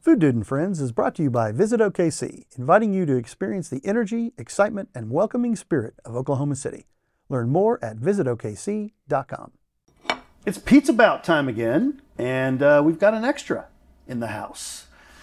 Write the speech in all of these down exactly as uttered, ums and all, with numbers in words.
Food Dude and Friends is brought to you by Visit O K C, inviting you to experience the energy, excitement, and welcoming spirit of Oklahoma City. Learn more at visit O K C dot com. It's Pizza Bout time again, and uh, we've got an extra in the house.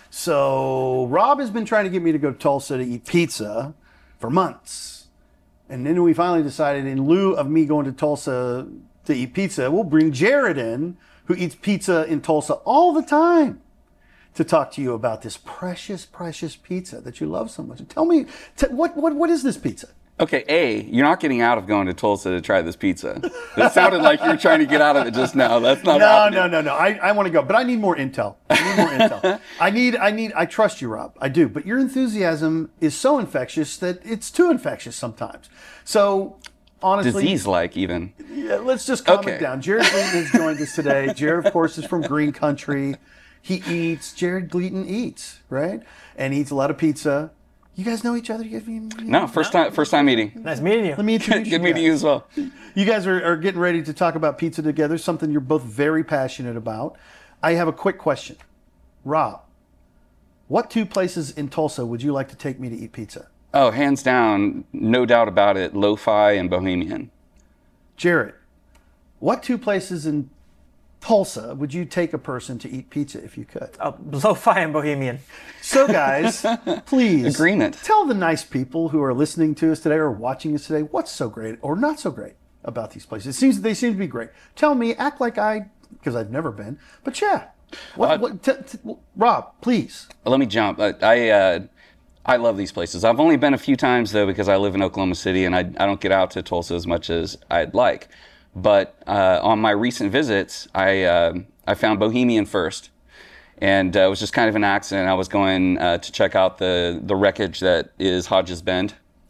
So Rob has been trying to get me to go to Tulsa to eat pizza for months. And then we finally decided, in lieu of me going to Tulsa to eat pizza, we'll bring Jared in, who eats pizza in Tulsa all the time, to talk to you about this precious, precious pizza that you love so much. Tell me, t- what, what, what is this pizza? Okay, A, you're not getting out of going to Tulsa to try this pizza. It sounded like you were trying to get out of it just now. That's not No, happening. no, no, no. I, I want to go, but I need more intel. I need more intel. I need, I need, I trust you, Rob. I do. But your enthusiasm is so infectious that it's too infectious sometimes. So, honestly. Disease-like, even. Yeah, let's just calm Okay. it down. Jared Gleaton has joined us today. Jared, of course, is from Green Country. He eats, Jared Gleaton eats, right? And eats a lot of pizza. You guys know each other? You guys, you, No, first time first time meeting. Nice meeting you. Let me introduce you Good meeting guys. you as well. You guys are, are getting ready to talk about pizza together, something you're both very passionate about. I have a quick question. Rob, what two places in Tulsa would you like to take me to eat pizza? Oh, hands down, no doubt about it, Lo-Fi and Bohemian. Jared, what two places in Tulsa would you take a person to eat pizza if you could? Oh, Lo-Fi and Bohemian. So guys, please Agreement. tell the nice people who are listening to us today or watching us today what's so great or not so great about these places. It seems they seem to be great. Tell me, act like I, because I've never been, but yeah. What, Uh, what, t- t- Rob, please. Let me jump. I I, uh, I love these places. I've only been a few times, though, because I live in Oklahoma City, and I, I don't get out to Tulsa as much as I'd like. But uh, on my recent visits, I uh, I found Bohemian first, and uh, it was just kind of an accident. I was going uh, to check out the, the wreckage that is Hodges Bend,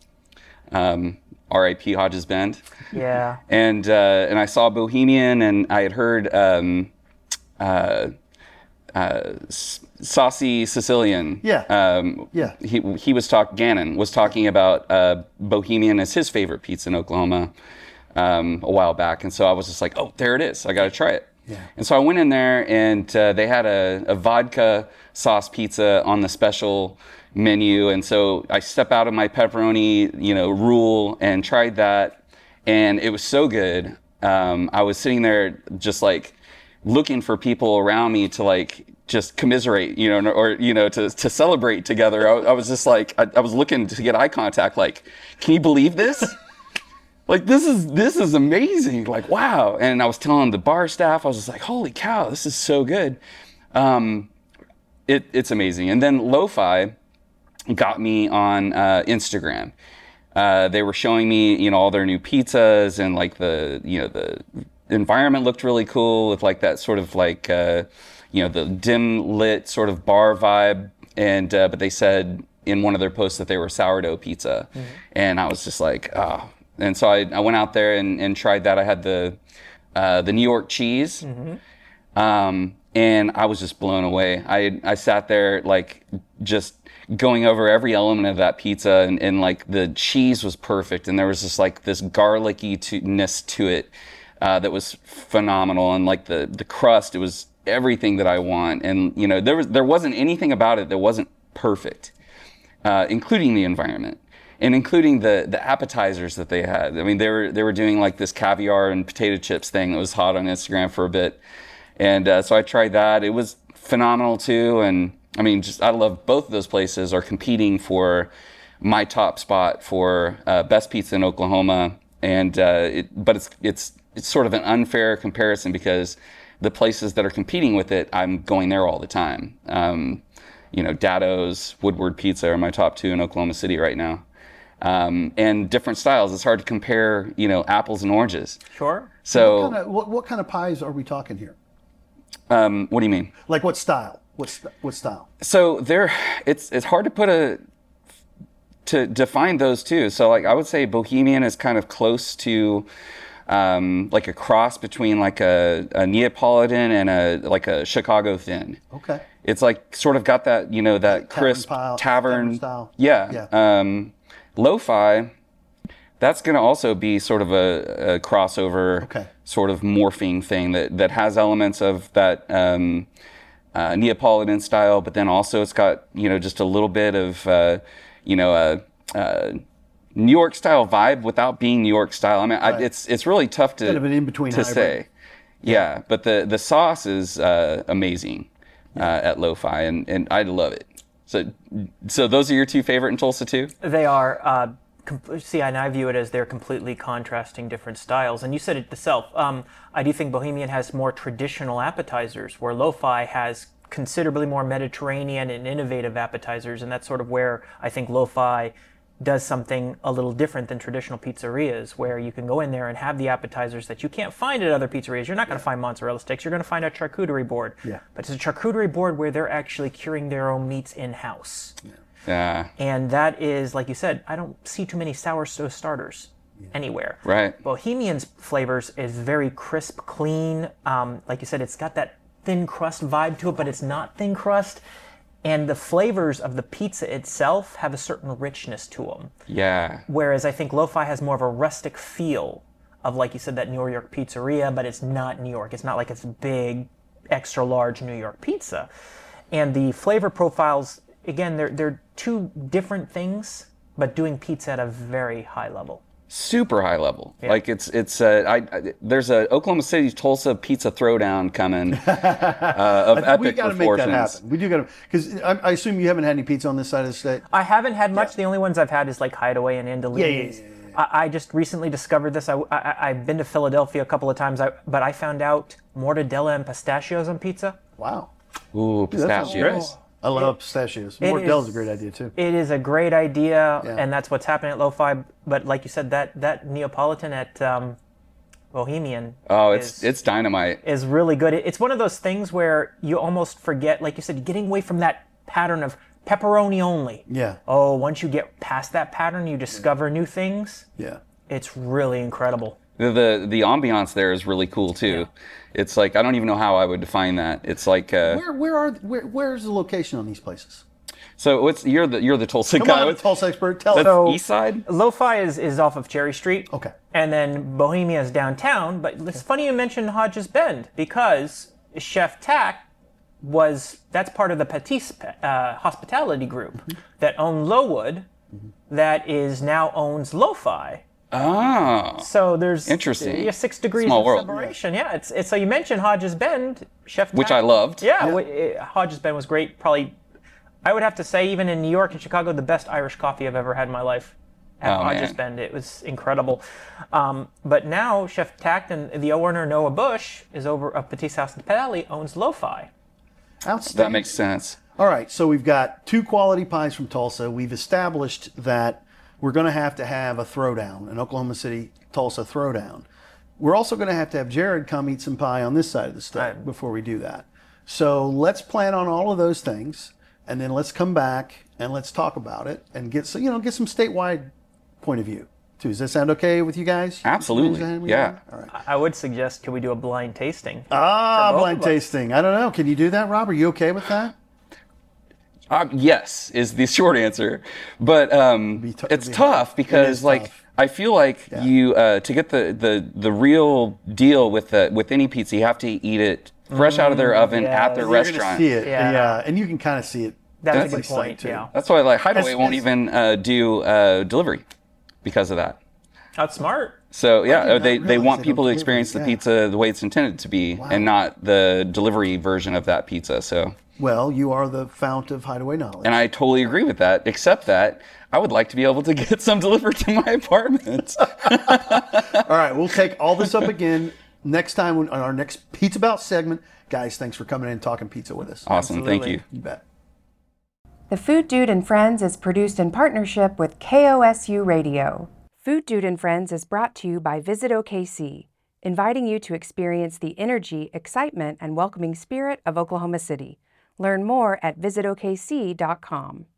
um, R I P Hodges Bend, Yeah. and uh, and I saw Bohemian, and I had heard um, uh, uh, S- Saucy Sicilian. Yeah. Um, Yeah. He he was talk Gannon was talking about uh, Bohemian as his favorite pizza in Oklahoma. Um, a while back, and so I was just like, oh, there it is. I got to try it. Yeah. And so I went in there, and uh, they had a, a vodka sauce pizza on the special menu, and so I step out of my pepperoni, you know, rule and tried that, and it was so good. Um, I was sitting there just like looking for people around me to like just commiserate, you know, or you know, to to celebrate together. I, I was just like, I, I was looking to get eye contact. Like, can you believe this? Like, this is this is amazing. Like, wow. And I was telling the bar staff, I was just like, holy cow, this is so good. Um, it, it's amazing. And then Lo-Fi got me on uh, Instagram. Uh, they were showing me, you know, all their new pizzas, and like the, you know, the environment looked really cool with like that sort of like, uh, you know, the dim lit sort of bar vibe. And, uh, but they said in one of their posts that they were sourdough pizza. Mm-hmm. And I was just like, oh. And so I, I went out there and, and tried that. I had the uh, the New York cheese, mm-hmm. um, and I was just blown away. I I sat there like just going over every element of that pizza, and, and like the cheese was perfect, and there was just like this garlicky-ness to it uh, that was phenomenal, and like the the crust, it was everything that I want, and you know there was there wasn't anything about it that wasn't perfect, uh, including the environment. And including the, the appetizers that they had. I mean, they were they were doing like this caviar and potato chips thing that was hot on Instagram for a bit, and uh, so I tried that. It was phenomenal too. And I mean, just I love both of those places are competing for my top spot for uh, best pizza in Oklahoma. And uh, it, but it's it's it's sort of an unfair comparison because the places that are competing with it, I'm going there all the time. Um, you know, Dado's, Woodward Pizza are my top two in Oklahoma City right now. Um, and different styles. It's hard to compare, you know, apples and oranges. Sure. So, What kind of, what, what kind of pies are we talking here? um, what do you mean? Like what style? What, st- what style? So there, it's it's hard to put a to define those two. So like I would say Bohemian is kind of close to um, like a cross between like a, a Neapolitan and a like a Chicago thin. Okay. It's like sort of got that, you know, that Tavern crisp pile- tavern, tavern style. Yeah. Yeah. Um, Lo-Fi, that's going to also be sort of a, a crossover, Okay. sort of morphing thing that, that has elements of that um, uh, Neapolitan style, but then also it's got, you know, just a little bit of, uh, you know, a, a New York style vibe without being New York style. I mean, Right. I, it's it's really tough to, Kind of an in-between to hybrid. say. Yeah, but the, the sauce is uh, amazing uh, at Lo-Fi, and, and I love it. So so those are your two favorite in Tulsa too? They are. Uh, com- see, and I view it as they're completely contrasting different styles. And you said it yourself. Um, I do think Bohemian has more traditional appetizers, where Lo-Fi has considerably more Mediterranean and innovative appetizers, and that's sort of where I think Lo-Fi does something a little different than traditional pizzerias, where you can go in there and have the appetizers that you can't find at other pizzerias. You're not going to find mozzarella sticks. You're going to find a charcuterie board. Yeah. But it's a charcuterie board where they're actually curing their own meats in-house. Yeah. And that is, like you said, I don't see too many sour so starters anywhere. Right. Bohemian's flavors is very crisp, clean. Um, like you said, it's got that thin crust vibe to it, but it's not thin crust. And the flavors of the pizza itself have a certain richness to them. Yeah. Whereas I think Lo-Fi has more of a rustic feel of, like you said, that New York pizzeria, but it's not New York. It's not like it's a big, extra large New York pizza. And the flavor profiles, again, they're, they're two different things, but doing pizza at a very high level. Super high level. Like it's it's uh, I, I there's a Oklahoma City Tulsa pizza throwdown coming uh, of epic we got to make proportions. that happen. We do got to, because I, I assume you haven't had any pizza on this side of the state. I haven't had much. The only ones I've had is like Hideaway and Andalini's. Yeah, yeah, yeah, yeah. I, I just recently discovered this. I, I, I've been to Philadelphia a couple of times, I, but I found out mortadella and pistachios on pizza. Wow. Ooh, That sounds great. pistachios. I love pistachios. It Mortadella's is- a great idea too. It is a great idea, Yeah. and that's what's happening at Lo-Fi. But like you said, that that Neapolitan at um, Bohemian Oh, it's is, it's dynamite. is really good. It- It's one of those things where you almost forget, like you said, getting away from that pattern of pepperoni only. Yeah. Oh, once you get past that pattern, you discover new things. Yeah. It's really incredible. The, the the ambiance there is really cool too. It's like I don't even know how I would define that. It's like uh, Where where are where where's the location on these places? so what's you're the you're the Tulsa Come guy. on, What's- Tulsa expert, tell That's us. So- East Side. Lo-Fi is, is off of Cherry Street. Okay. And then Bohemia is downtown. But it's funny you mentioned Hodges Bend, because Chef Tack was, that's part of the Patisse uh, hospitality group Mm-hmm. that owned Lowood, that is now owns Lo-Fi. Oh, So there's Interesting. yeah, six degrees Small of world. separation. Yeah, it's, it's so you mentioned Hodges Bend, Chef which Tack- I loved. Yeah, Yeah. w- it- Hodges Bend was great. Probably, I would have to say, even in New York and Chicago, the best Irish coffee I've ever had in my life. At Oh, Hodges man. Bend, it was incredible. Um, but now Chef Tact and the owner Noah Bush is over of Patisse Hospitality, owns Lo-Fi. Outstanding. That makes sense. All right, so we've got two quality pies from Tulsa. We've established that we're going to have to have a throwdown, an Oklahoma City Tulsa throwdown. We're also going to have to have Jared come eat some pie on this side of the state Right. before we do that. So let's plan on all of those things, and then let's come back and let's talk about it and get some, you know, get some statewide point of view too. Does that sound okay with you guys? Absolutely. Is that- Yeah. All right. I would suggest, could we do a blind tasting? Ah, both blind of us. tasting. I don't know. Can you do that, Rob? Are you okay with that? Um, yes, is the short answer, but um, Be t- it's be tough hard. because It is like tough. I feel like you uh, to get the, the the real deal with the with any pizza, you have to eat it fresh out of their oven yes. at their You're You're gonna restaurant. see it. Yeah. Yeah. And you can kind of see it. That's a That's good like point, too. yeah. That's why like Hideaway That's- won't that's- even uh, do uh, delivery because of that. That's smart. So yeah, did not they, they realize want they people don't to experience the deliver, yeah. pizza the way it's intended to be, and not the delivery version of that pizza. So, Well, you are the fount of Hideaway knowledge. and I totally agree with that. Except that I would like to be able to get some delivered to my apartment. All right, we'll take all this up again next time on our next Pizza Bout segment. Guys, thanks for coming in and talking pizza with us. Awesome, thank Absolutely. you. You bet. The Food Dude and Friends is produced in partnership with K O S U Radio. Food Dude and Friends is brought to you by Visit O K C, inviting you to experience the energy, excitement, and welcoming spirit of Oklahoma City. Learn more at visit O K C dot com.